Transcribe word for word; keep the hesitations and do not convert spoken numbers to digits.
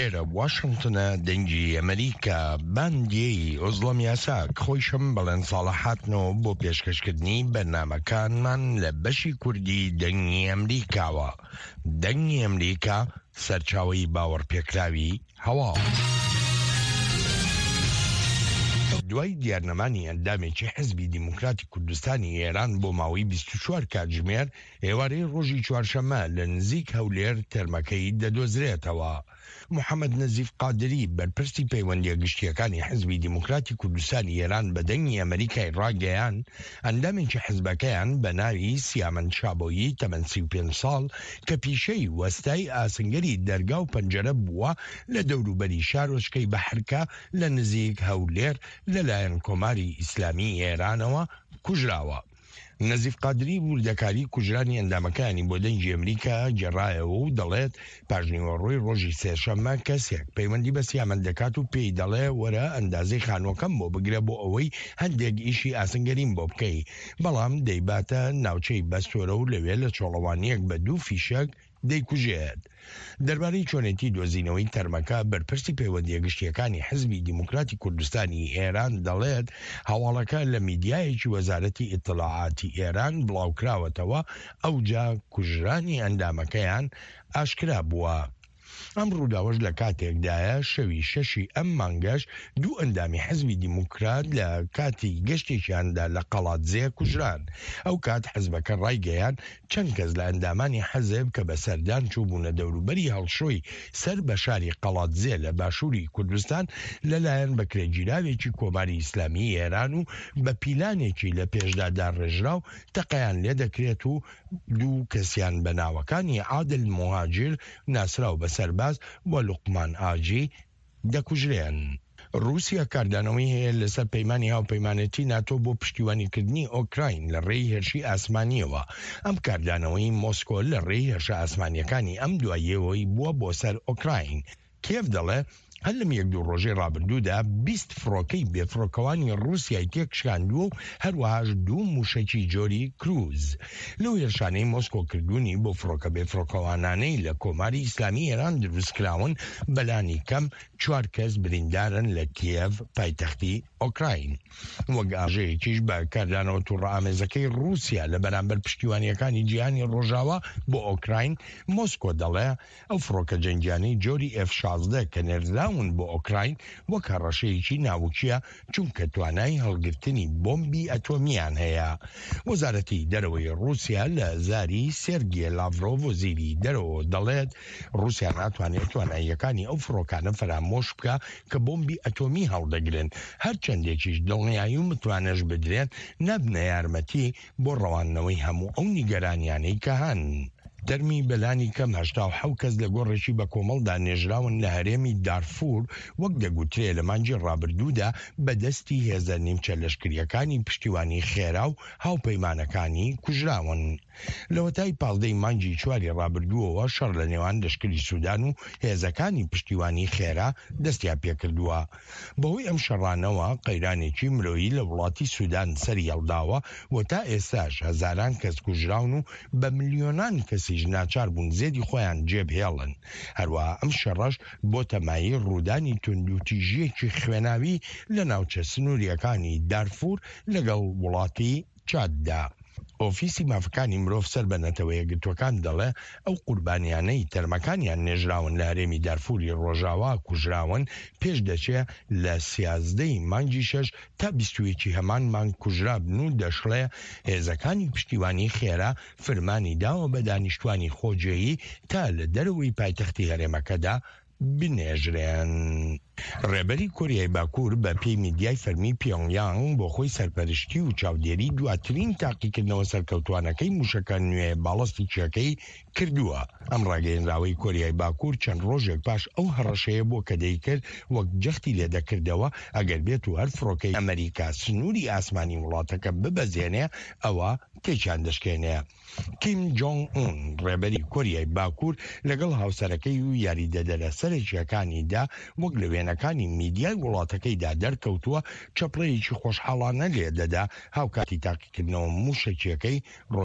ئێرە واشنگتنە دەنگی ئەمریکا باندیەی ئۆزڵەم یاساک خۆیشم بەڵێن ساڵە هاتنەوە بۆ پێشکەشکردنی بەرنامەکانمان لە بەشی کوردی دەنگی ئەمریکاوە. دەنگی ئەمریکا سەرچاوەی باوەڕپێکراوی هەواڵ. دوای دیارنەمانی ئەندامێکی حزبی دیموکراتی کوردستانی ئێران بۆ ماوەی بیست و چوار کاتژمێر ئێوارەی ڕۆژی چوارشەممە لە نزیک هەولێر تەرمەکەی دەدۆزرێتەوە. محەممەد نەزیف قادری بەرپرسی پەیوەندیە گشتیەکانی حزبی دیموکراتی کوردستانی ئێران بە دەنگی ئەمریکای ڕاگەیان ئەندامێکی حزبەکەیان بە ناوی سیامەند چابۆیی تەمەن سی و پێنج ساڵ کە پیشەی وەستای ئاسنگەری دەرگا و پەنجەرە بووە لە دەوروبەری شارۆچکەی بەحرکە لە نزیک هەولێر لەلایەن کۆماری ئیسلامی ئێرانەوە کوژراوە. نەزیف قادری وردەکاری کوژرانی ئەندامەکانی بۆ دەنگی ئەمریکا گێڕایەوە و دەڵێت پاژنیوەڕۆی ڕۆژی سێشەممە کەسێک پەیوەندی بە سیامەند دەکات و پێی دەڵێ وەرە ئەندازەی خانووەکەم بۆ بگرە بۆ ئەوەی هەندێک ئیشی ئاسنگەریم بۆ بکەی، بەڵام دەیباتە ناوچەی بەستۆرە و لەوێ لە چۆڵەوانیەک بە دوو فیشەک دەیکوژێت. دەربارەی چۆنێتی دۆزینەوەی تەرمەکە بەرپرسی پەیوەندیە گشتیەکانی حزبی دیموکراتی کوردستانی ئێران دەڵێت هەواڵەکە لە میدیایەکی وەزارەتی ئیطلاعاتی ئێران بڵاوکراوەتەوە، ئەوجا کوژرانی ئەندامەکەیان ئاشکرا بووە. ئەم ڕووداوەش لە کاتێکدایە شەوی شەشی ئەم مانگەش دوو ئەندامی حزبی دیموکرات لە کاتی گەشتێکیاندا لە قەڵاتزێ کوژران. ئەو کات حزبەکە ڕایگەیان چەند کەس لە ئەندامانی حەزب کە بە سەردان چوبوونە دەوروبەری هەڵشۆی سەر بە شاری قەڵاتزێ لە باشووری کوردستان لەلایەن بەکرێگیراوێکی کۆماری ئیسلامی ئێران و بە پیلانێکی لە پێشدا داڕێژرا و تەقەیان لێ دەکرێت و دوو کەسیان بە ناوەکانی عادل مهاجر ناسراو بە سەرباز وە لوقمان ئاجی دەکوژرێن. رووسیا کاردانەوەی هەیە لەسەر پەیمانی هاوپەیمانەتی ناتۆ بۆ پشتیوانیکردنی ئۆکراین لە ڕێی هێرشی ئاسمانیەوە. ئەم کاردانەوەی مۆسکۆ لە ڕێی هێرشە ئاسمانیەکانی ئەم دواییەوەی بووە بۆ سەر ئۆکراین. کێف دەڵێ هەر لەم یەک دوو ڕۆژەی ڕابردوودا بیست فڕۆکەی بێفڕۆکەوانی رووسیای تێکشکاندووە و هەروەهاش دوو موشەکی جۆری کروز. لەو هێرشانەی مۆسکۆ کردوونی بۆ فڕۆکە بێفڕۆکەوانانەی لە کۆماری ئیسلامی ئێران دروستکراون بەلانی کەم چوار کەس بریندارن لە کیێڤ پایتەختی ئۆکراین. وەک ئاژەیەکیش بە کاردانەوە تووڕە ئامێزەکەی رووسیا لە بەرامبەر پشتیوانیەکانی جیهانی ڕۆژاوە بۆ ئۆکراین، مۆسکۆ دەڵێ ئەو فڕۆکە جەنگیانەی جۆری ئێف شازدە کە نێرزراون بۆ ئۆکراین وەک هەڕەشەیەکی ناوچیە چونکە توانای هەڵگرتنی بۆمبی ئەتۆمیان هەیە. وەزارەتی دەرەوەی رووسیا لە زاری سێرگیە لاڤرۆڤ وەزیری دەرەوە دەڵێت رووسیا ناتوانێت تواناییەکانی ئەو فڕۆکانە فەرامۆش بکە کە بۆمبی ئەتۆمی هەڵدەگرن، هەر چەندێکیش دڵنیایی و متوانەش بدرێن نەبنە یارمەتی بۆ ڕەوانەوەی هەموو ئەو نیگەرانیانەی کە هەن. دەرمی بەلانی کەم هەشتا و حەوت کەس لە گۆڕێکی بە کۆمەڵدا نێژراون لە هەرێمی دارفور وەک دەگوترێ لە مانگی ڕابردوودا بەدەستی هێزە نیمچە لەشکریەکانی پشتیوانی خێرا و هاوپەیمانەکانی کوژراون. لەوەتای پاڵدەی مانگی چواری ڕابردووەوە شەڕ لە نێوان لەشکری سوودان و هێزەکانی پشتیوانی خێرا دەستیان پێکردووە. بەهۆی ئەم شەڕانەوە قەیرانێکی مرۆیی لە وڵاتی سوودان سەری هەڵداوە و تا ئێستاش هەزاران کەس کوژراون و بە ملیۆنان کەسیش ناچار بوون زێدی خۆیان جێبهێڵن. هەروەها ئەم شەڕەش بۆ تەمایی ڕوودانی توندوتیژیەکی خوێناوی لە ناوچە سنووریەکانی دارفور لەگەڵ وڵاتی چاددا. ئۆفیسی مافەکانی مرۆڤ سەر بە نەتەوە یەکگرتوەکان دەڵێ ئەو قوربانیانەی تەرمەکانیان نێژراون لە هەرێمی دارفوری ڕۆژاوا کوژراون پێش دەچێت لە سیازدەی مانگی شەش تا بیستویەکی هەمان مانگ کوژرابن و دەشڵێ هێزەکانی پشتیوانی خێرا فەرمانی داوە بە دانیشتوانی خۆجێیی تا لە دەرەوەی پایتەختی هەرێمەکەدا بنێژرێن. ڕێبەری کۆریای باکوور بە پێی میدیای فەرمی پیۆنگیانگ بۆ خۆی سەرپەرشتی و چاودێری دواترین تاقیکردنەوە سەرکەوتوانەکەی موشەکە نوێ باڵستی چیەکەی کردووە. ئەم ڕاگەیەنراوەی کۆریای باکوور چەند ڕۆژێک پاش ئەو هەڕەشەیە بۆ کە دەیکرد وەک جەختی لێدەکردەوە ئەگەر بێت و هەر فڕۆکەی ئەمریکا سنووری ئاسمانی وڵاتەکە ببەزێنێ ئەوە تێکیان دەشکێنێ. کیم جۆنگ ئون ڕێبەری کۆریای باکوور لەگەڵ هاوسەرەکەی و یاریدەدەرە سەرەکیەکانیدا وەک لە وێنەکانی میدیای وڵاتەکەیدا دەرکەوتووە چەپڕەیەکی خۆشحاڵانە لێدەدا هاوکاتی تاقیکردنەوە موشەکیەکەی